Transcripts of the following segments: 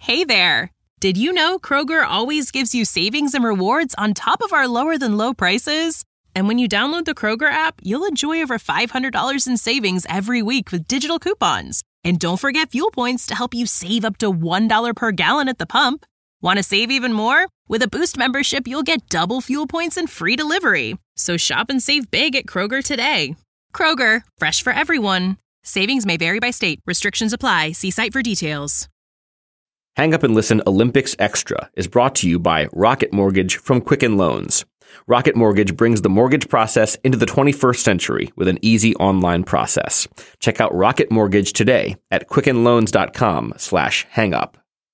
Hey there! Did you know Kroger always gives you savings and rewards on top of our lower-than-low prices? And when you download the Kroger app, you'll enjoy over $500 in savings every week with digital coupons. And don't forget fuel points to help you save up to $1 per gallon at the pump. Want to save even more? With a Boost membership, you'll get double fuel points and free delivery. So shop and save big at Kroger today. Kroger, fresh for everyone. Savings may vary by state. Restrictions apply. See site for details. Hang Up and Listen Olympics Extra is brought to you by Rocket Mortgage from Quicken Loans. Rocket Mortgage brings the mortgage process into the 21st century with an easy online process. Check out Rocket Mortgage today at quickenloans.com/hangup.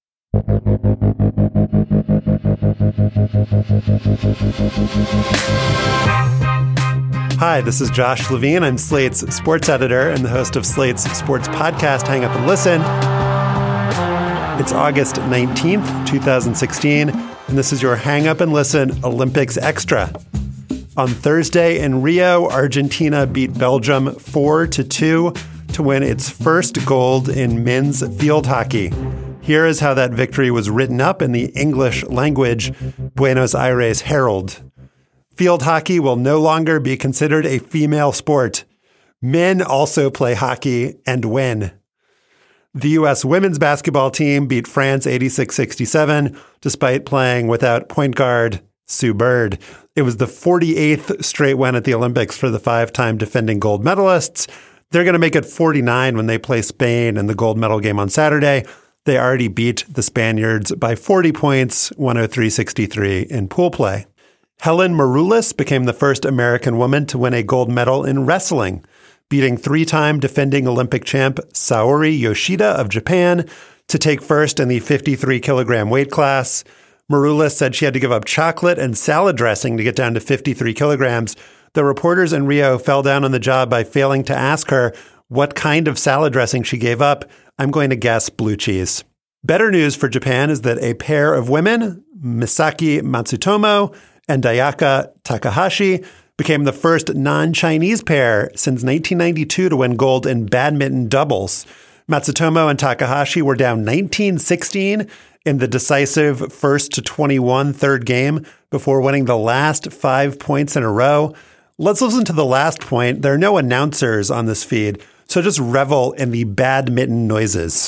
Hi, this is Josh Levine. I'm Slate's sports editor and the host of Slate's sports podcast, Hang Up and Listen. It's August 19th, 2016, and this is your Hang Up and Listen Olympics Extra. On Thursday in Rio, Argentina beat Belgium 4-2 to win its first gold in men's field hockey. Here is how that victory was written up in the English language Buenos Aires Herald. Field hockey will no longer be considered a female sport. Men also play hockey and win. The U.S. women's basketball team beat France 86-67, despite playing without point guard Sue Bird. It was the 48th straight win at the Olympics for the five-time defending gold medalists. They're going to make it 49 when they play Spain in the gold medal game on Saturday. They already beat the Spaniards by 40 points, 103-63 in pool play. Helen Maroulis became the first American woman to win a gold medal in wrestling, beating three-time defending Olympic champ Saori Yoshida of Japan to take first in the 53-kilogram weight class. Maroulis said she had to give up chocolate and salad dressing to get down to 53 kilograms. The reporters in Rio fell down on the job by failing to ask her what kind of salad dressing she gave up. I'm going to guess blue cheese. Better news for Japan is that a pair of women, Misaki Matsutomo and Dayaka Takahashi, became the first non-Chinese pair since 1992 to win gold in badminton doubles. Matsutomo and Takahashi were down 19-16 in the decisive 1-21 third game before winning the last 5 points in a row. Let's listen to the last point. There are no announcers on this feed, so just revel in the badminton noises.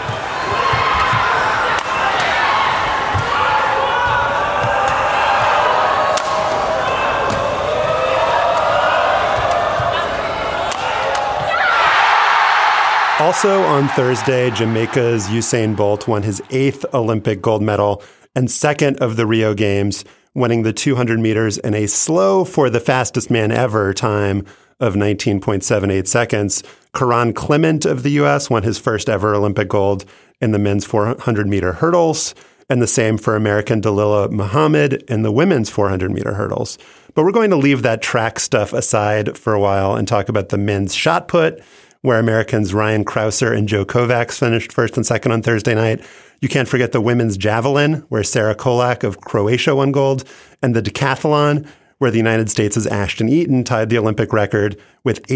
Also on Thursday, Jamaica's Usain Bolt won his 8th Olympic gold medal and second of the Rio Games, winning the 200 meters in a slow for the fastest man ever time of 19.78 seconds. Karan Clement of the U.S. won his first ever Olympic gold in the men's 400-meter hurdles, and the same for American Dalila Muhammad in the women's 400-meter hurdles. But we're going to leave that track stuff aside for a while and talk about the men's shot put, where Americans Ryan Crouser and Joe Kovacs finished first and second on Thursday night. You can't forget the women's javelin, where Sarah Kolak of Croatia won gold, and the decathlon, where the United States' Ashton Eaton tied the Olympic record with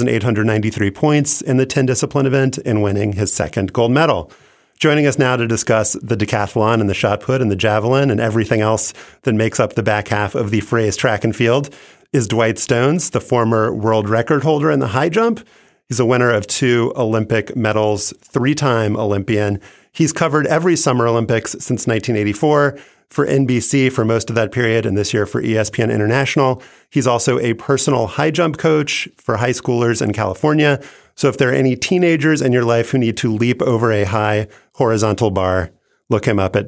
8,893 points in the 10-discipline event and winning his second gold medal. Joining us now to discuss the decathlon and the shot put and the javelin and everything else that makes up the back half of the phrase track and field is Dwight Stones, the former world record holder in the high jump. He's a winner of 2 Olympic medals, 3-time Olympian. He's covered every Summer Olympics since 1984 for NBC for most of that period, and this year for ESPN International. He's also a personal high jump coach for high schoolers in California. So if there are any teenagers in your life who need to leap over a high horizontal bar, look him up at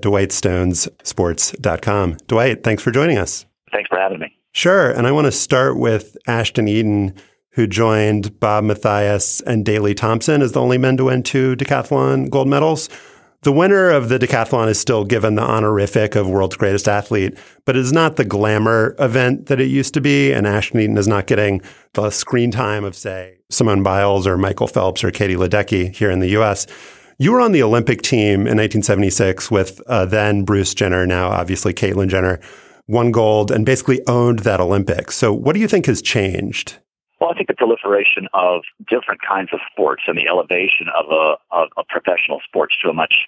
DwightStonesSports.com. Dwight, thanks for joining us. Thanks for having me. Sure. And I want to start with Ashton Eaton, who joined Bob Mathias and Daley Thompson as the only men to win 2 decathlon gold medals. The winner of the decathlon is still given the honorific of world's greatest athlete, but it is not the glamour event that it used to be, and Ashton Eaton is not getting the screen time of, say, Simone Biles or Michael Phelps or Katie Ledecky here in the U.S. You were on the Olympic team in 1976 with then Bruce Jenner, now obviously Caitlyn Jenner, won gold and basically owned that Olympics. So what do you think has changed? Well, I think the proliferation of different kinds of sports and the elevation of a professional sports to a much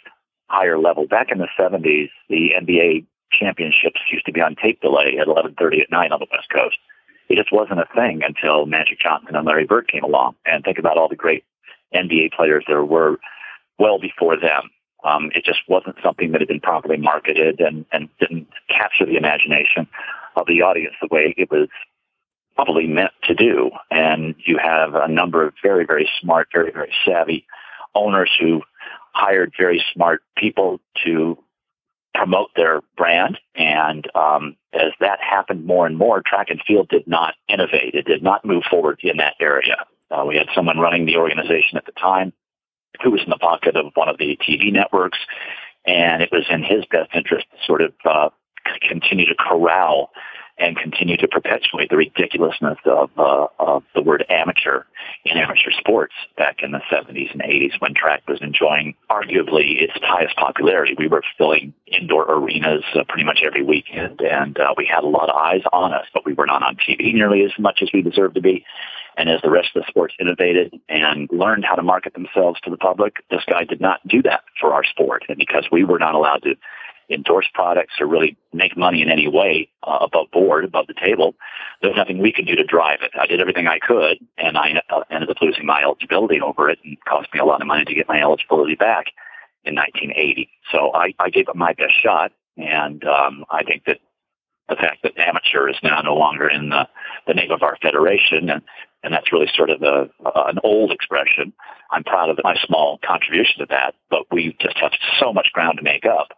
higher level. Back in the 70s, the NBA championships used to be on tape delay at 11:30 at night on the West Coast. It just wasn't a thing until Magic Johnson and Larry Bird came along. And think about all the great NBA players there were well before them. It just wasn't something that had been properly marketed and didn't capture the imagination of the audience the way it was probably meant to do. And you have a number of very, very smart, very, very savvy owners who hired very smart people to promote their brand. And as that happened more and more, track and field did not innovate. It did not move forward in that area. We had someone running the organization at the time who was in the pocket of one of the TV networks, and it was in his best interest to sort of continue to corral and continue to perpetuate the ridiculousness of the word amateur in amateur sports back in the 70s and 80s when track was enjoying arguably its highest popularity. We were filling indoor arenas pretty much every weekend, and we had a lot of eyes on us, but we were not on TV nearly as much as we deserved to be. And as the rest of the sports innovated and learned how to market themselves to the public, this guy did not do that for our sport. And because we were not allowed to endorse products or really make money in any way above board, above the table, there's nothing we could do to drive it. I did everything I could, and I ended up losing my eligibility over it, and it cost me a lot of money to get my eligibility back in 1980. So I gave it my best shot, and I think that the fact that amateur is now no longer in the name of our federation, and that's really sort of an old expression. I'm proud of my small contribution to that, but we just have so much ground to make up.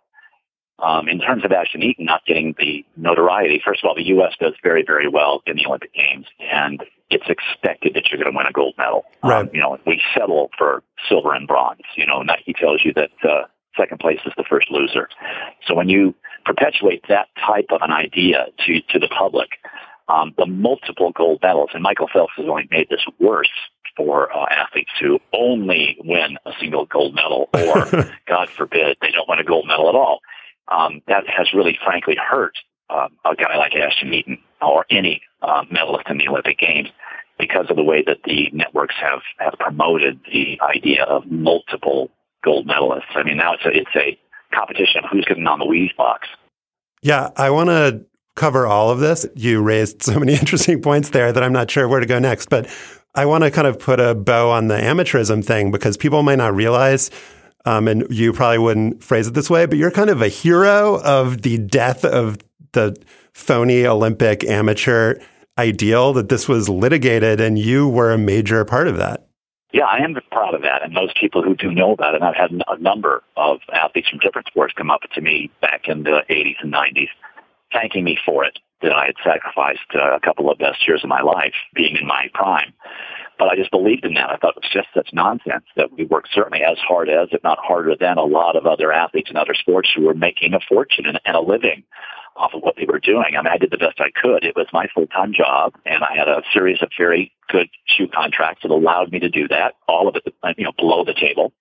In terms of Ashton Eaton not getting the notoriety, first of all, the U.S. does very, very well in the Olympic Games, and it's expected that you're going to win a gold medal. Right. We settle for silver and bronze. Nike tells you that second place is the first loser. So when you perpetuate that type of an idea to the public, the multiple gold medals, and Michael Phelps has only made this worse for athletes who only win a single gold medal, or God forbid, they don't win a gold medal at all. That has really, frankly, hurt a guy like Ashton Eaton or any medalist in the Olympic Games because of the way that the networks have promoted the idea of multiple gold medalists. I mean, now it's a competition of who's getting on the Wheaties box. Yeah, I want to cover all of this. You raised so many interesting points there that I'm not sure where to go next, but I want to kind of put a bow on the amateurism thing because people might not realize, and you probably wouldn't phrase it this way, but you're kind of a hero of the death of the phony Olympic amateur ideal, that this was litigated and you were a major part of that. Yeah, I am proud of that. And those people who do know about it, and I've had a number of athletes from different sports come up to me back in the 80s and 90s, thanking me for it, that I had sacrificed a couple of best years of my life being in my prime. But I just believed in that. I thought it was just such nonsense that we worked certainly as hard as, if not harder than, a lot of other athletes in other sports who were making a fortune and a living off of what they were doing. I mean, I did the best I could. It was my full-time job, and I had a series of very good shoe contracts that allowed me to do that, all of it, below the table.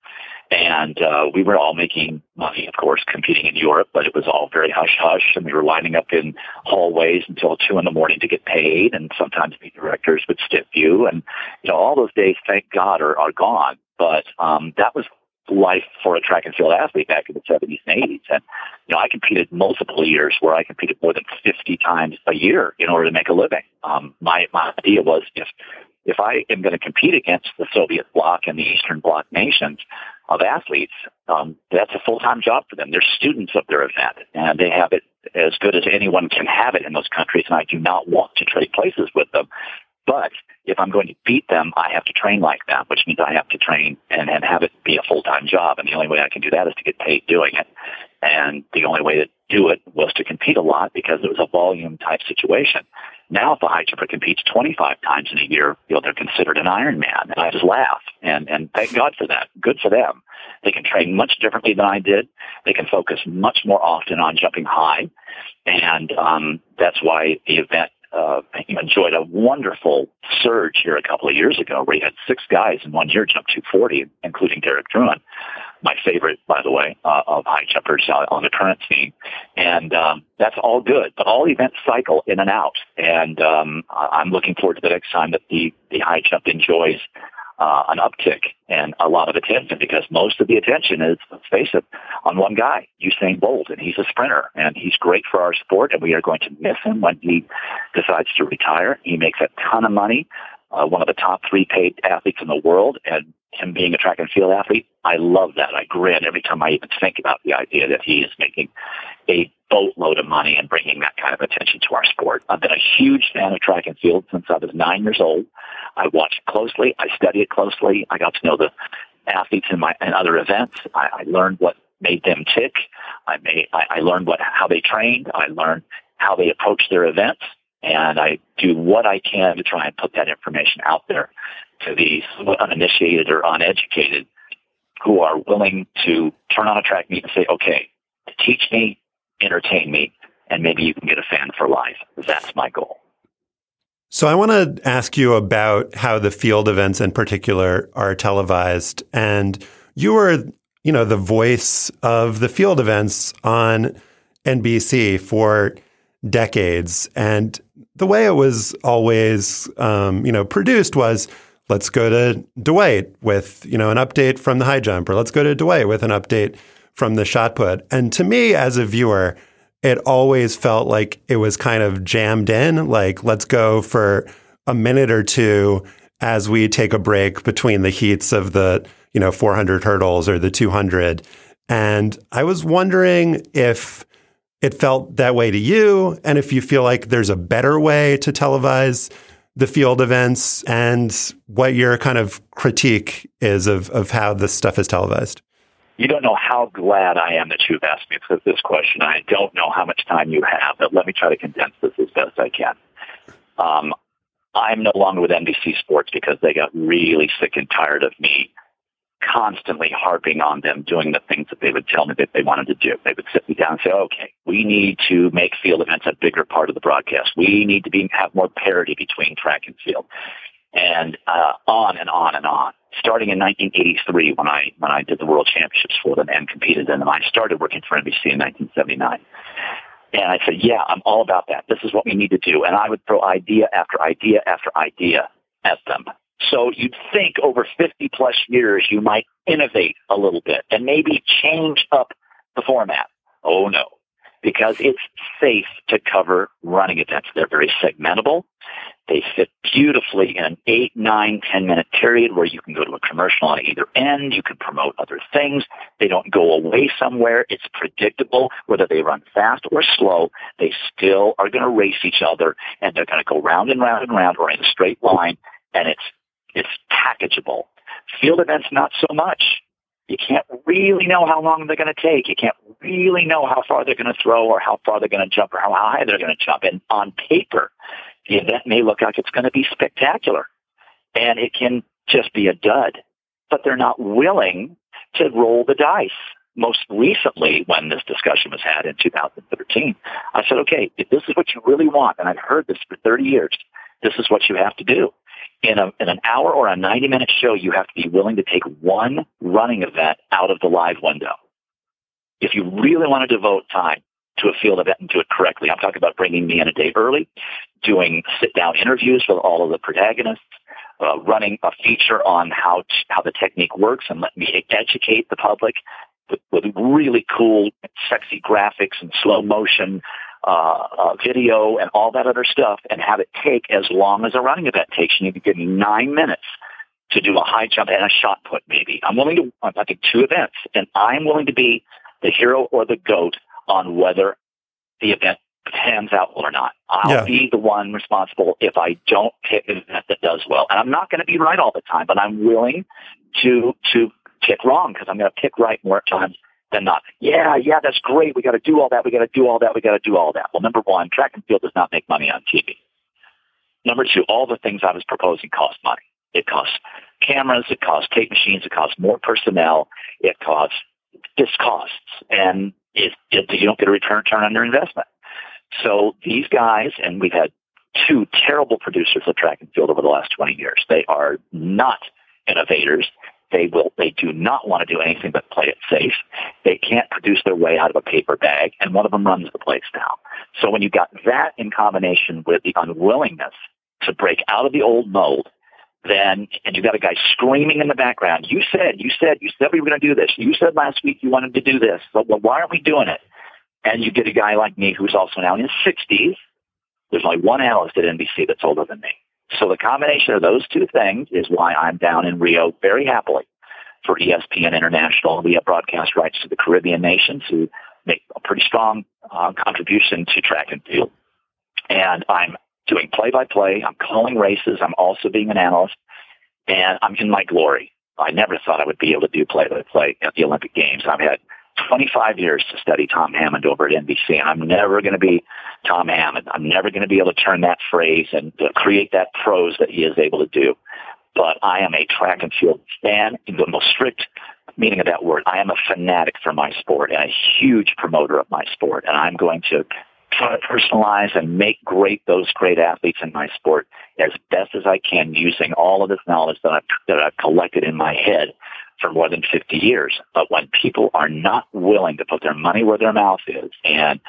And we were all making money, of course, competing in Europe, but it was all very hush-hush, and we were lining up in hallways until 2 a.m. to get paid, and sometimes the directors would stiff you. And, all those days, thank God, are gone. But that was life for a track and field athlete back in the 70s and 80s. And, I competed multiple years where I competed more than 50 times a year in order to make a living. My idea was if I am going to compete against the Soviet bloc and the Eastern Bloc nations of athletes, that's a full-time job for them. They're students of their event, and they have it as good as anyone can have it in those countries, and I do not want to trade places with them. But if I'm going to beat them, I have to train like them, which means I have to train and have it be a full-time job. And the only way I can do that is to get paid doing it. And the only way to do it was to compete a lot because it was a volume-type situation. Now, if a high jumper competes 25 times in a year, they're considered an Ironman. And I just laugh. And thank God for that. Good for them. They can train much differently than I did. They can focus much more often on jumping high. And that's why the event enjoyed a wonderful surge here a couple of years ago where you had 6 guys in 1 year jump 240, including Derek Druin, my favorite, by the way, of high jumpers on the current scene. And that's all good, but all events cycle in and out. And I'm looking forward to the next time that the high jump enjoys an uptick and a lot of attention, because most of the attention is, let's face it, on one guy, Usain Bolt, and he's a sprinter, and he's great for our sport, and we are going to miss him when he decides to retire. He makes a ton of money, one of the top 3 paid athletes in the world, and him being a track and field athlete, I love that. I grin every time I even think about the idea that he is making a boatload of money and bringing that kind of attention to our sport. I've been a huge fan of track and field since I was 9 years old. I watch it closely. I study it closely. I got to know the athletes in other events. I learned what made them tick. I learned how they trained. I learned how they approached their events. And I do what I can to try and put that information out there to the uninitiated or uneducated who are willing to turn on a track meet and say, okay, teach me, entertain me, and maybe you can get a fan for life. That's my goal. So I want to ask you about how the field events in particular are televised. And you were, the voice of the field events on NBC for decades. And the way it was always, produced was, let's go to Dwight with, an update from the high jump, or let's go to Dwight with an update from the shot put. And to me, as a viewer, it always felt like it was kind of jammed in, like, let's go for a minute or two as we take a break between the heats of the, 400 hurdles or the 200. And I was wondering if it felt that way to you, and if you feel like there's a better way to televise the field events, and what your kind of critique is of how this stuff is televised. You don't know how glad I am that you've asked me this question. I don't know how much time you have, but let me try to condense this as best I can. I'm no longer with NBC Sports because they got really sick and tired of me constantly harping on them doing the things that they would tell me that they wanted to do. They would sit me down and say, okay, we need to make field events a bigger part of the broadcast. We need to have more parity between track and field. And on and on and on. Starting in 1983, when I did the World Championships for them and competed in them, I started working for NBC in 1979. And I said, yeah, I'm all about that. This is what we need to do. And I would throw idea after idea after idea at them. So you'd think over 50 plus years you might innovate a little bit and maybe change up the format. Oh no, because it's safe to cover running events. They're very segmentable. They fit beautifully in an 8, 9, 10-minute period where you can go to a commercial on either end. You can promote other things. They don't go away somewhere. It's predictable. Whether they run fast or slow, they still are going to race each other, and they're going to go round and round and round or in a straight line, and it's packageable. Field events, not so much. You can't really know how long they're going to take. You can't really know how far they're going to throw or how far they're going to jump or how high they're going to jump. And on paper, the event may look like it's going to be spectacular, and it can just be a dud. But they're not willing to roll the dice. Most recently, when this discussion was had in 2013, I said, okay, if this is what you really want, and I've heard this for 30 years, this is what you have to do. In an hour or a 90-minute show, you have to be willing to take one running event out of the live window. If you really want to devote time to a field event and do it correctly, I'm talking about bringing me in a day early, doing sit-down interviews with all of the protagonists, running a feature on how the technique works and let me educate the public with really cool, sexy graphics and slow motion video and all that other stuff, and have it take as long as a running event takes. You need to give me 9 minutes to do a high jump and a shot put, maybe. I'm willing to, I think, 2 events, and I'm willing to be the hero or the GOAT on whether the event pans out well or not. I'll be the one responsible if I don't pick an event that does well. And I'm not going to be right all the time, but I'm willing to pick wrong, because I'm going to pick right more times than not. Yeah, that's great. We got to do all that. We got to do all that. We got to do all that. Well, number one, track and field does not make money on TV. Number two, all the things I was proposing cost money. It costs cameras. It costs tape machines. It costs more personnel. It costs and you don't get a return on your investment. So these guys, and we've had 2 terrible producers of track and field over the last 20 years. They are not innovators. They do not want to do anything but play it safe. They can't produce their way out of a paper bag, and one of them runs the place now. So when you got that in combination with the unwillingness to break out of the old mold then, and you've got a guy screaming in the background, you said we were going to do this. You said last week you wanted to do this. So, well, why aren't we doing it? And you get a guy like me who's also now in his 60s. There's only one analyst at NBC that's older than me. So the combination of those two things is why I'm down in Rio very happily for ESPN International. We have broadcast rights to the Caribbean nations who make a pretty strong contribution to track and field. And I'm doing play-by-play. I'm calling races. I'm also being an analyst. And I'm in my glory. I never thought I would be able to do play-by-play at the Olympic Games. I've had 25 years to study Tom Hammond over at NBC. I'm never going to be Tom Hammond. I'm never going to be able to turn that phrase and create that prose that he is able to do. But I am a track and field fan in the most strict meaning of that word. I am a fanatic for my sport and a huge promoter of my sport. And I'm going to try to personalize and make those great athletes in my sport as best as I can using all of this knowledge that I've collected in my head for more than 50 years. But when people are not willing to put their money where their mouth is and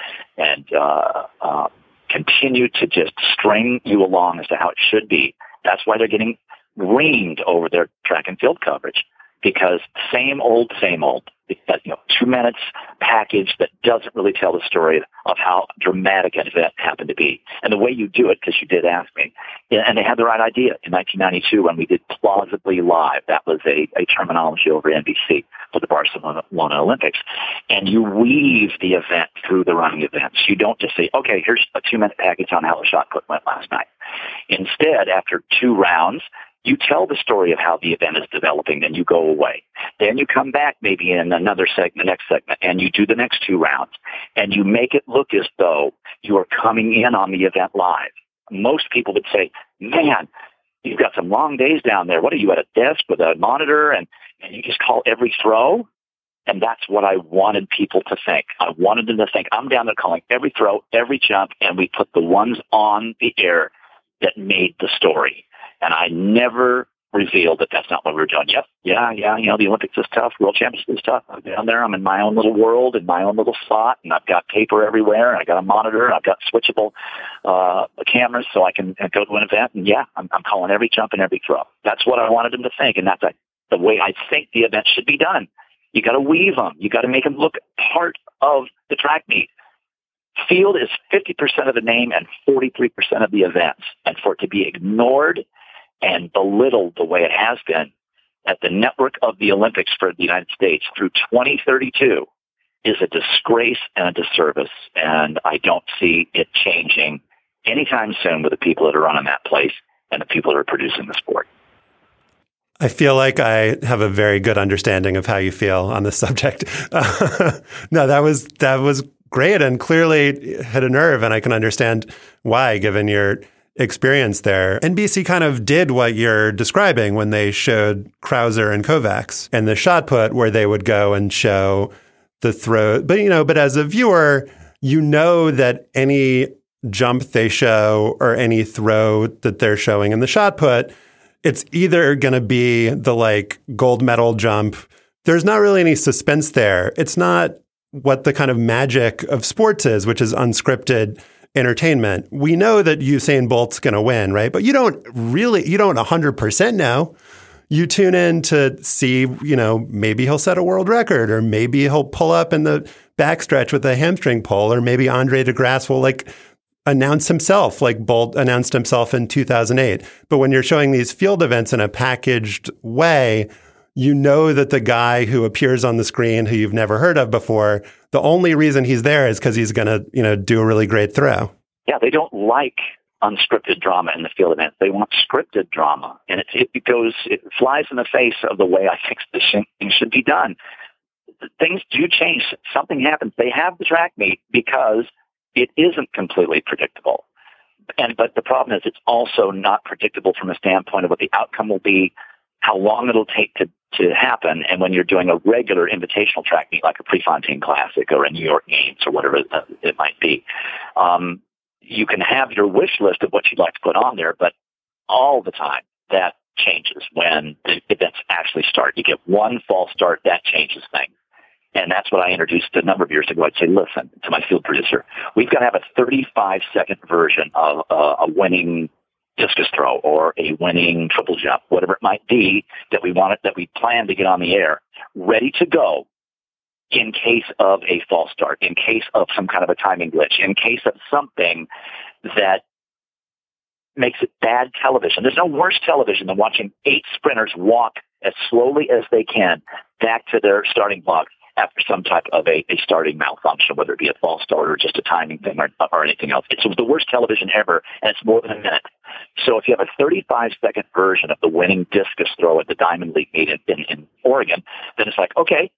continue to just string you along as to how it should be, that's why they're getting reamed over their track and field coverage. Because same old, because, 2 minutes package that doesn't really tell the story of how dramatic an event happened to be. And the way you do it, because you did ask me, and they had the right idea. In 1992, when we did Plausibly Live, that was a terminology over NBC for the Barcelona Olympics. And you weave the event through the running events. You don't just say, okay, here's a 2-minute package on how the shot put went last night. Instead, after 2 rounds, you tell the story of how the event is developing, then you go away. Then you come back maybe in another segment, the next segment, and you do the next 2 rounds. And you make it look as though you are coming in on the event live. Most people would say, man, you've got some long days down there. What are you, at a desk with a monitor and you just call every throw? And that's what I wanted people to think. I wanted them to think, I'm down there calling every throw, every jump, and we put the ones on the air that made the story. And I never revealed that that's not what we were doing. Yep, yeah, the Olympics is tough. World Championships is tough. I'm down there. I'm in my own little world, in my own little slot, and I've got paper everywhere, and I got a monitor, and I've got switchable cameras so I can go to an event. And yeah, I'm calling every jump and every throw. That's what I wanted them to think, and that's the way I think the event should be done. You got to weave them. You got to make them look part of the track meet. Field is 50% of the name and 43% of the events, and for it to be ignored and belittled the way it has been at the network of the Olympics for the United States through 2032 is a disgrace and a disservice. And I don't see it changing anytime soon with the people that are running that place and the people that are producing the sport. I feel like I have a very good understanding of how you feel on this subject. No, that was great and clearly hit a nerve, and I can understand why, given your experience there. NBC kind of did what you're describing when they showed Krauser and Kovacs and the shot put, where they would go and show the throw. But as a viewer, you know that any jump they show or any throw that they're showing in the shot put, it's either going to be the gold medal jump. There's not really any suspense there. It's not what the kind of magic of sports is, which is unscripted entertainment. We know that Usain Bolt's going to win, right? But you don't 100% know. You tune in to see, maybe he'll set a world record, or maybe he'll pull up in the backstretch with a hamstring pull, or maybe Andre DeGrasse will announce himself like Bolt announced himself in 2008. But when you're showing these field events in a packaged way, you know that the guy who appears on the screen who you've never heard of before, the only reason he's there is because he's going to, do a really great throw. Yeah, they don't like unscripted drama in the field event. They want scripted drama. And it flies in the face of the way I think this thing should be done. Things do change. Something happens. They have the track meet because it isn't completely predictable. But the problem is it's also not predictable from a standpoint of what the outcome will be, how long it'll take to happen. And when you're doing a regular invitational track meet like a Prefontaine Classic or a New York Games or whatever it might be, you can have your wish list of what you'd like to put on there, but all the time that changes when the events actually start. You get one false start, that changes things. And that's what I introduced a number of years ago. I'd say, listen, to my field producer, we've got to have a 35-second version of a winning discus throw or a winning triple jump, whatever it might be that we plan to get on the air, ready to go in case of a false start, in case of some kind of a timing glitch, in case of something that makes it bad television. There's no worse television than watching 8 sprinters walk as slowly as they can back to their starting block after some type of a starting malfunction, whether it be a false start or just a timing thing or anything else. It's the worst television ever, and it's more than a minute. So if you have a 35-second version of the winning discus throw at the Diamond League meet in Oregon, then it's like, okay,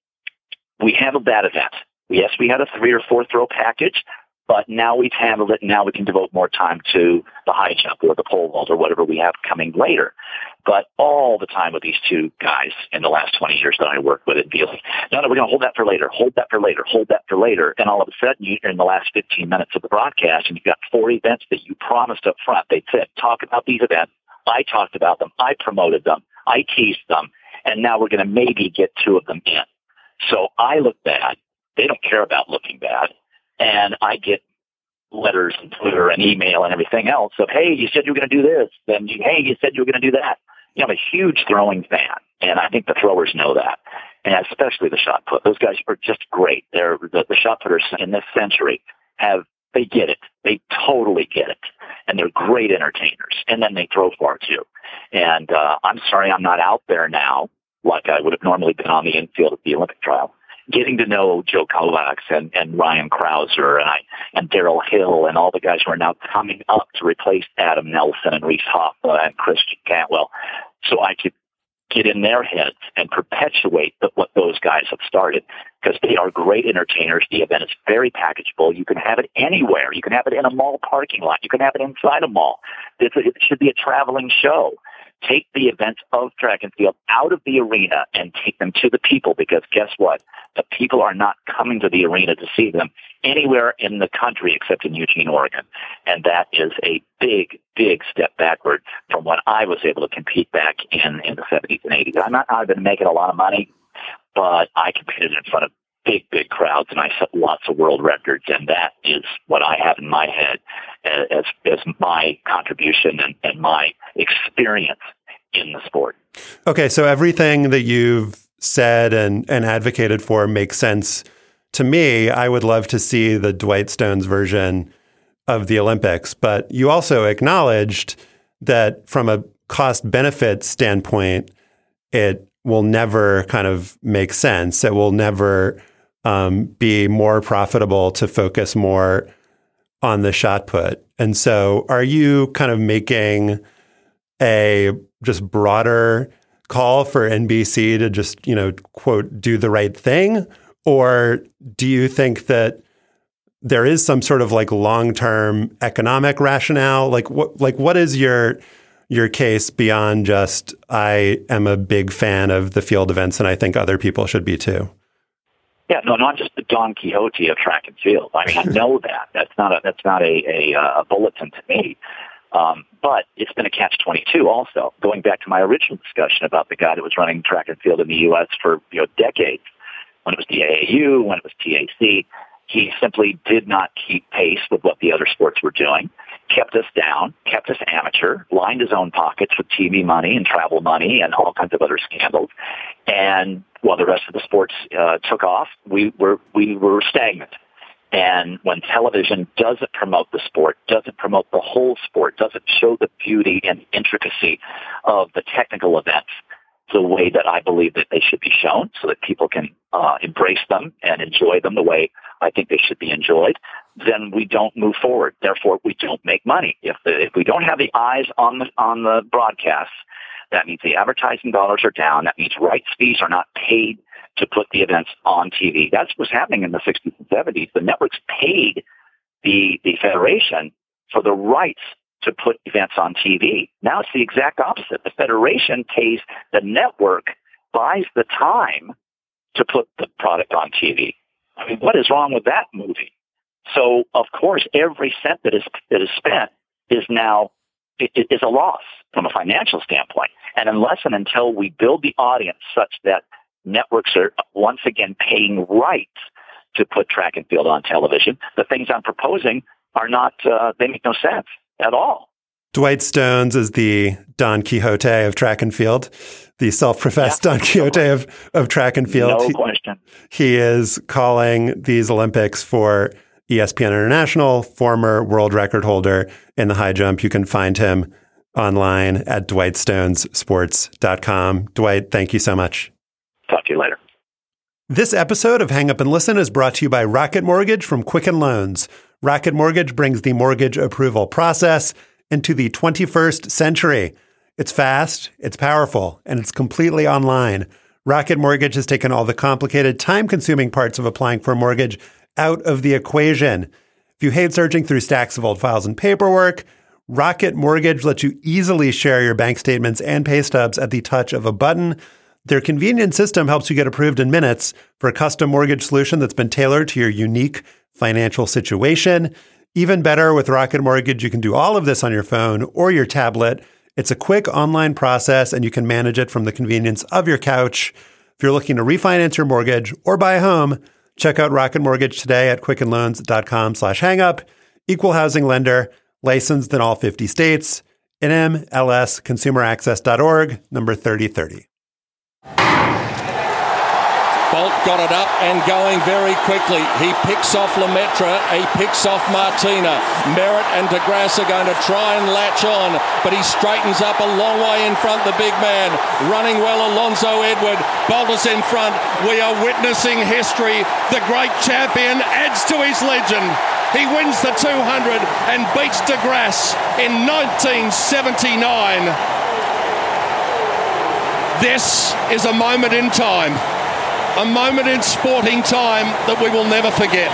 we handled that event. Yes, we had a 3 or 4 throw package, but now we've handled it, and now we can devote more time to the high jump or the pole vault or whatever we have coming later. But all the time with these 2 guys in the last 20 years that I worked with, it'd be like, no, we're going to hold that for later, hold that for later, hold that for later. And all of a sudden, you're in the last 15 minutes of the broadcast, and you've got 4 events that you promised up front. They said, talk about these events. I talked about them. I promoted them. I teased them. And now we're going to maybe get 2 of them in. So I look bad. They don't care about looking bad. And I get letters and Twitter and email and everything else of, hey, you said you were going to do this. Then, hey, you said you were going to do that. I'm a huge throwing fan, and I think the throwers know that, and especially the shot put. Those guys are just great. They're the shot putters in this century they get it. They totally get it, and they're great entertainers. And then they throw far too. And I'm sorry I'm not out there now like I would have normally been on the infield at the Olympic trial, getting to know Joe Kovacs and Ryan Krauser and Darrell Hill and all the guys who are now coming up to replace Adam Nelson and Reese Hoffa and Christian Cantwell, so I could get in their heads and perpetuate what those guys have started, because they are great entertainers. The event is very packageable. You can have it anywhere. You can have it in a mall parking lot. You can have it inside a mall. It should be a traveling show. Take the events of track and field out of the arena and take them to the people, because guess what? The people are not coming to the arena to see them anywhere in the country except in Eugene, Oregon. And that is a big, big step backward from when I was able to compete back in the 70s and 80s. I've been making a lot of money, but I competed in front of big, big crowds, and I set lots of world records, and that is what I have in my head as my contribution and my experience in the sport. Okay, so everything that you've said and advocated for makes sense to me. I would love to see the Dwight Stones version of the Olympics, but you also acknowledged that from a cost-benefit standpoint, it will never kind of make sense. It will never be more profitable to focus more on the shot put. And so are you kind of making a just broader call for NBC to just, quote, do the right thing? Or do you think that there is some sort of like long-term economic rationale? What is your case beyond just, I am a big fan of the field events and I think other people should be too? Yeah, no, not just the Don Quixote of track and field. I mean, I know that. That's not a bulletin to me. But it's been a catch-22 also, going back to my original discussion about the guy that was running track and field in the U.S. for decades, when it was the AAU, when it was TAC. He simply did not keep pace with what the other sports were doing, kept us down, kept us amateur, lined his own pockets with TV money and travel money and all kinds of other scandals. And while the rest of the sports took off, we were stagnant. And when television doesn't promote the sport, doesn't promote the whole sport, doesn't show the beauty and intricacy of the technical events the way that I believe that they should be shown, so that people can embrace them and enjoy them the way I think they should be enjoyed, then we don't move forward. Therefore, we don't make money. If we don't have the eyes on the broadcasts, that means the advertising dollars are down. That means rights fees are not paid to put the events on TV. That's what's happening in the 60s and 70s. The networks paid the federation for the rights to put events on TV. Now it's the exact opposite. The federation pays the network, buys the time to put the product on TV. I mean, what is wrong with that movie? So, of course, every cent that is spent is now is a loss from a financial standpoint. And unless and until we build the audience such that networks are once again paying rights to put track and field on television, the things I'm proposing are not, they make no sense at all. Dwight Stones is the Don Quixote of track and field, the self-professed Don Quixote of track and field. No question. He is calling these Olympics for ESPN International, former world record holder in the high jump. You can find him online at dwightstonesports.com. Dwight, thank you so much. Talk to you later. This episode of Hang Up and Listen is brought to you by Rocket Mortgage from Quicken Loans. Rocket Mortgage brings the mortgage approval process into the 21st century. It's fast, it's powerful, and it's completely online. Rocket Mortgage has taken all the complicated, time-consuming parts of applying for a mortgage out of the equation. If you hate searching through stacks of old files and paperwork, Rocket Mortgage lets you easily share your bank statements and pay stubs at the touch of a button. Their convenient system helps you get approved in minutes for a custom mortgage solution that's been tailored to your unique financial situation. Even better, with Rocket Mortgage, you can do all of this on your phone or your tablet. It's a quick online process, and you can manage it from the convenience of your couch. If you're looking to refinance your mortgage or buy a home, check out Rocket Mortgage today at quickenloans.com/hangup. Equal housing lender, licensed in all 50 states. NMLSconsumeraccess.org, number 3030. Bolt got it up and going very quickly. He picks off Lemaitre, he picks off Martina. Merritt and De Grasse are going to try and latch on, but he straightens up a long way in front, the big man. Running well, Alonso Edward. Bolt is in front. We are witnessing history. The great champion adds to his legend. He wins the 200 and beats De Grasse in 1979. This is a moment in time. A moment in sporting time that we will never forget.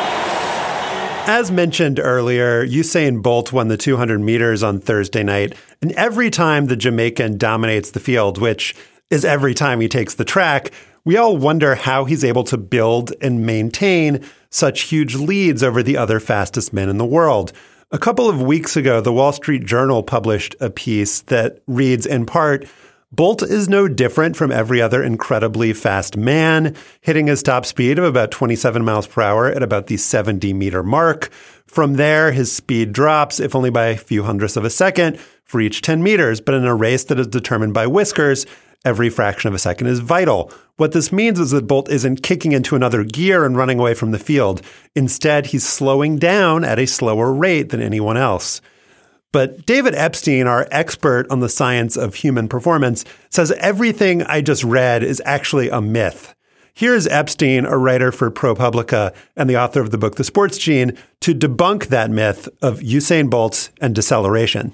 As mentioned earlier, Usain Bolt won the 200 meters on Thursday night, and every time the Jamaican dominates the field, which is every time he takes the track, we all wonder how he's able to build and maintain such huge leads over the other fastest men in the world. A couple of weeks ago, the Wall Street Journal published a piece that reads in part, Bolt is no different from every other incredibly fast man, hitting his top speed of about 27 miles per hour at about the 70-meter mark. From there, his speed drops, if only by a few hundredths of a second, for each 10 meters. But in a race that is determined by whiskers, every fraction of a second is vital. What this means is that Bolt isn't kicking into another gear and running away from the field. Instead, he's slowing down at a slower rate than anyone else. But David Epstein, our expert on the science of human performance, says everything I just read is actually a myth. Here's Epstein, a writer for ProPublica and the author of the book The Sports Gene, to debunk that myth of Usain Bolt and deceleration.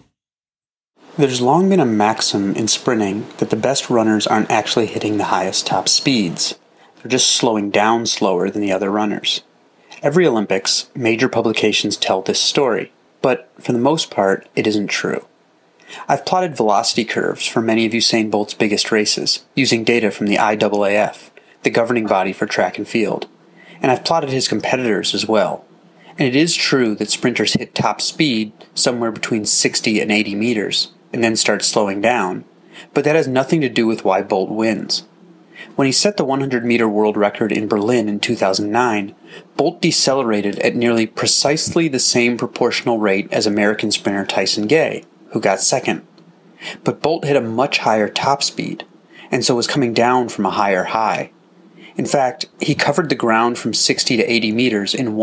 There's long been a maxim in sprinting that the best runners aren't actually hitting the highest top speeds. They're just slowing down slower than the other runners. Every Olympics, major publications tell this story. But for the most part, it isn't true. I've plotted velocity curves for many of Usain Bolt's biggest races, using data from the IAAF, the governing body for track and field. And I've plotted his competitors as well. And it is true that sprinters hit top speed somewhere between 60 and 80 meters, and then start slowing down. But that has nothing to do with why Bolt wins. When he set the 100-meter world record in Berlin in 2009, Bolt decelerated at nearly precisely the same proportional rate as American sprinter Tyson Gay, who got second. But Bolt hit a much higher top speed, and so was coming down from a higher high. In fact, he covered the ground from 60 to 80 meters in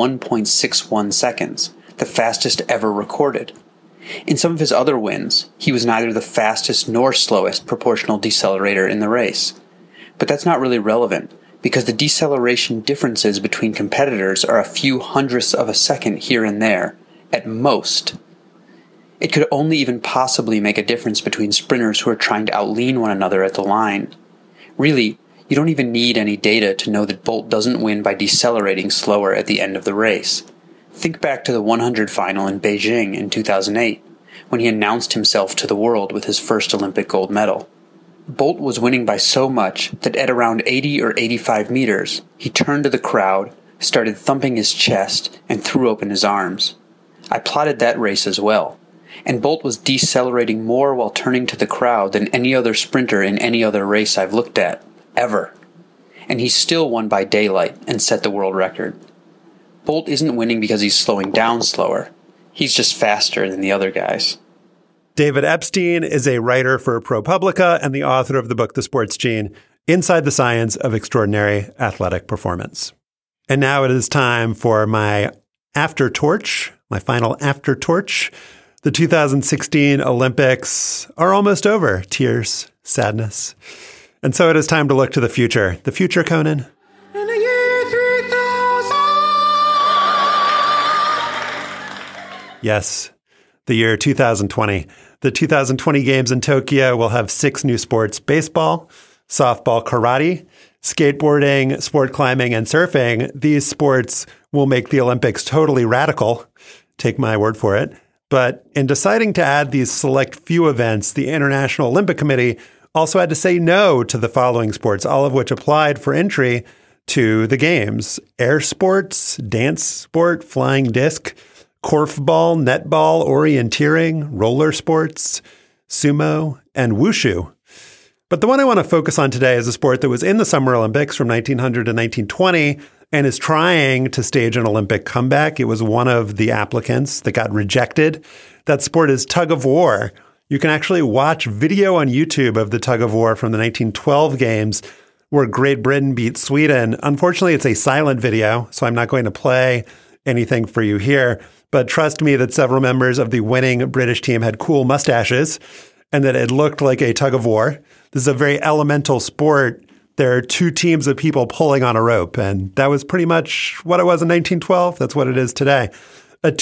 1.61 seconds, the fastest ever recorded. In some of his other wins, he was neither the fastest nor slowest proportional decelerator in the race. But that's not really relevant, because the deceleration differences between competitors are a few hundredths of a second here and there, at most. It could only even possibly make a difference between sprinters who are trying to outlean one another at the line. Really, you don't even need any data to know that Bolt doesn't win by decelerating slower at the end of the race. Think back to the 100 final in Beijing in 2008, when he announced himself to the world with his first Olympic gold medal. Bolt was winning by so much that at around 80 or 85 meters, he turned to the crowd, started thumping his chest, and threw open his arms. I plotted that race as well, and Bolt was decelerating more while turning to the crowd than any other sprinter in any other race I've looked at, ever. And he still won by daylight and set the world record. Bolt isn't winning because he's slowing down slower. He's just faster than the other guys. David Epstein is a writer for ProPublica and the author of the book, The Sports Gene, Inside the Science of Extraordinary Athletic Performance. And now it is time for my aftertorch, my final aftertorch. The 2016 Olympics are almost over. Tears, sadness. And so it is time to look to the future. The future, Conan? In the year 3000. Yes, the year 2020. The 2020 Games in Tokyo will have 6 new sports: baseball, softball, karate, skateboarding, sport climbing, and surfing. These sports will make the Olympics totally radical. Take my word for it. But in deciding to add these select few events, the International Olympic Committee also had to say no to the following sports, all of which applied for entry to the Games: air sports, dance sport, flying disc, korfball, netball, orienteering, roller sports, sumo, and wushu. But the one I want to focus on today is a sport that was in the Summer Olympics from 1900 to 1920 and is trying to stage an Olympic comeback. It was one of the applicants that got rejected. That sport is tug of war. You can actually watch video on YouTube of the tug of war from the 1912 Games where Great Britain beat Sweden. Unfortunately, it's a silent video, so I'm not going to play anything for you here. But trust me that several members of the winning British team had cool mustaches and that it looked like a tug of war. This is a very elemental sport. There are 2 teams of people pulling on a rope, and that was pretty much what it was in 1912. That's what it is today. A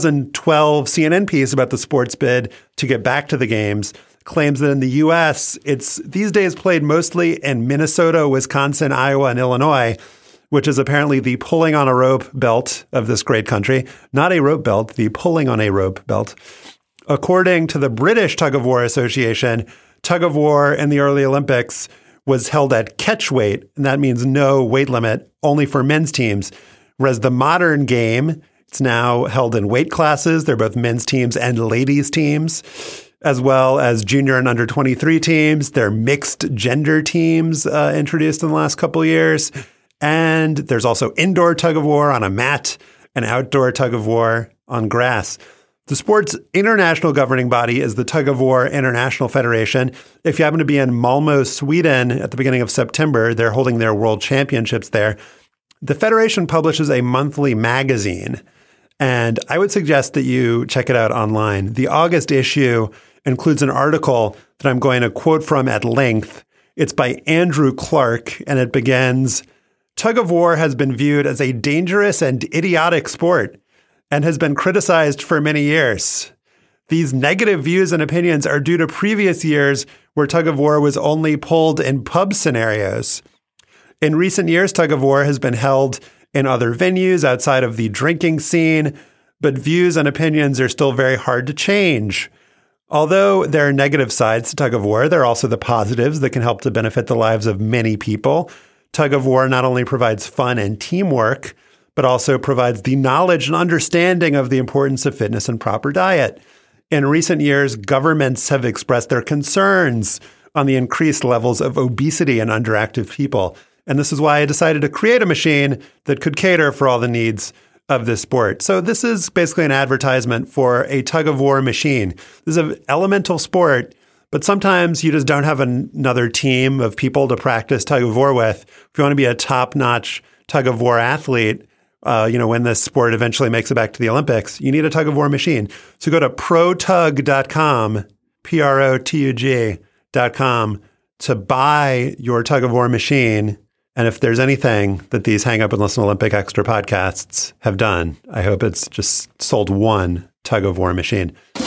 2012 CNN piece about the sports bid to get back to the Games claims that in the U.S., it's these days played mostly in Minnesota, Wisconsin, Iowa, and Illinois, which is apparently the pulling on a rope belt of this great country. Not a rope belt, the pulling on a rope belt. According to the British Tug of War Association, tug of war in the early Olympics was held at catch weight, and that means no weight limit, only for men's teams. Whereas the modern game, it's now held in weight classes. They're both men's teams and ladies' teams, as well as junior and under 23 teams. They're mixed gender teams introduced in the last couple of years. And there's also indoor tug of war on a mat and outdoor tug of war on grass. The sport's international governing body is the Tug of War International Federation. If you happen to be in Malmö, Sweden at the beginning of September, they're holding their world championships there. The federation publishes a monthly magazine, and I would suggest that you check it out online. The August issue includes an article that I'm going to quote from at length. It's by Andrew Clark, and it begins, "Tug of war has been viewed as a dangerous and idiotic sport and has been criticized for many years. These negative views and opinions are due to previous years where tug of war was only pulled in pub scenarios. In recent years, tug of war has been held in other venues outside of the drinking scene, but views and opinions are still very hard to change. Although there are negative sides to tug of war, there are also the positives that can help to benefit the lives of many people. Tug of war not only provides fun and teamwork, but also provides the knowledge and understanding of the importance of fitness and proper diet. In recent years, governments have expressed their concerns on the increased levels of obesity in underactive people. And this is why I decided to create a machine that could cater for all the needs of this sport." So this is basically an advertisement for a tug of war machine. This is an elemental sport, but sometimes you just don't have another team of people to practice tug of war with. If you want to be a top-notch tug of war athlete, when this sport eventually makes it back to the Olympics, you need a tug of war machine. So go to protug.com, protug.com, to buy your tug of war machine. And if there's anything that these Hang Up and Listen Olympic Extra podcasts have done, I hope it's just sold one tug of war machine.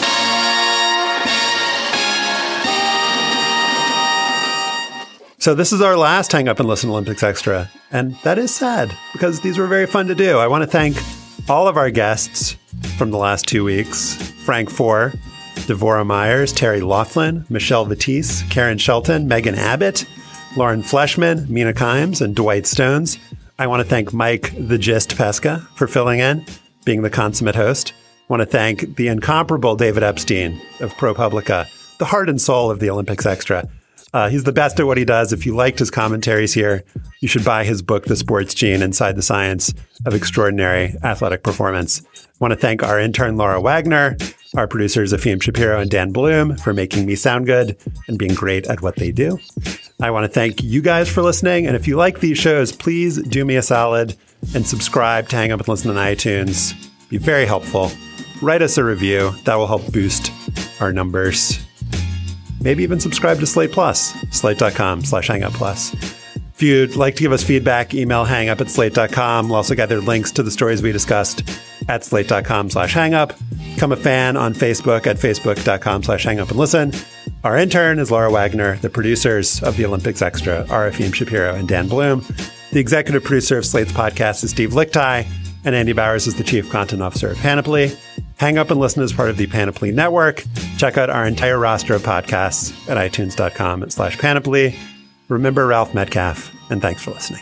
So this is our last Hang Up and Listen Olympics Extra, and that is sad because these were very fun to do. I want to thank all of our guests from the last 2 weeks: Frank Foer, Devorah Myers, Terry Laughlin, Michelle Vatisse, Karen Shelton, Megan Abbott, Lauren Fleshman, Mina Kimes, and Dwight Stones. I want to thank Mike the Gist Pesca for filling in, being the consummate host. I want to thank the incomparable David Epstein of ProPublica, the heart and soul of the Olympics Extra. He's the best at what he does. If you liked his commentaries here, you should buy his book, The Sports Gene, Inside the Science of Extraordinary Athletic Performance. I want to thank our intern, Laura Wagner. I Our producers, Efim Shapiro and Dan Bloom, for making me sound good and being great at what they do. I want to thank you guys for listening. And if you like these shows, please do me a solid and subscribe to Hang Up and Listen on iTunes. Be very helpful. Write us a review. That will help boost our numbers. Maybe even subscribe to Slate Plus, slate.com/hangup+. If you'd like to give us feedback, email hangup@slate.com. We'll also gather links to the stories we discussed at slate.com/hangup. Become a fan on Facebook at facebook.com/hangupandlisten. Our intern is Laura Wagner. The producers of the Olympics Extra are Efim Shapiro and Dan Bloom. The executive producer of Slate's podcast is Steve Lickteig, and Andy Bowers is the chief content officer of Panoply. Hang Up and Listen is part of the Panoply Network. Check out our entire roster of podcasts at itunes.com/panoply. Remember Ralph Metcalf, and thanks for listening.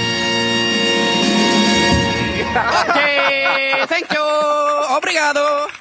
Okay, thank you. Obrigado.